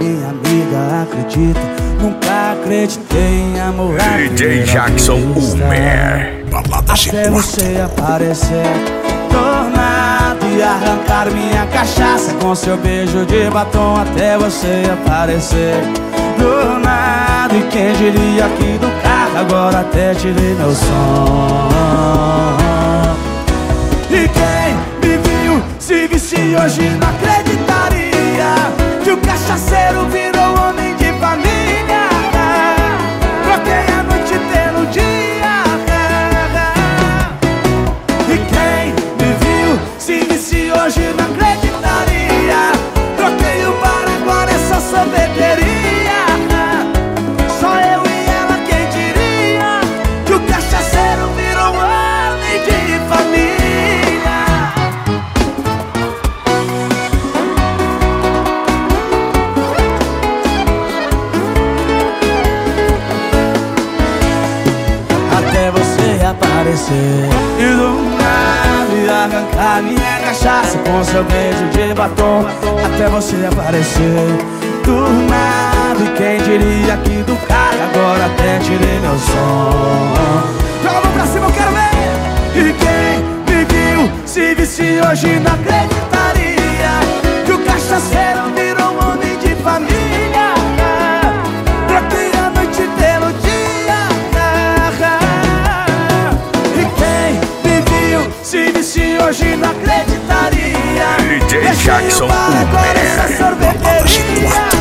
minha amiga acredita. Nunca acreditei em amor. DJ Jackson, o Mer. Até você aparecer do nada e arrancar minha cachaça com seu beijo de batom. Até você aparecer do nada. E quem diria aqui do carro agora até tirei meu som. E quem me viu se visse hoje não acreditaria que o cachaceiro virou homem de família. Troquei a noite pelo dia. E quem me viu se visse hoje não acreditaria. Troquei o bar, agora é só sorveteria. Só eu e ela, quem diria que o cachaceiro virou homem de família. Até você aparecer e do nada arrancar minha cachaça com seu beijo de batom. Até você aparecer do nada. E quem diria que do carro agora até tirei meu som. Joga a mão pra cima, eu quero ver. E quem me viu se visse hoje não acreditaria que o cachaceiro virou um homem de família. Troquei a noite pelo dia. E quem me viu se visse hoje não acreditaria. DJ Jackson, o Agora essa Mer. sorveteria.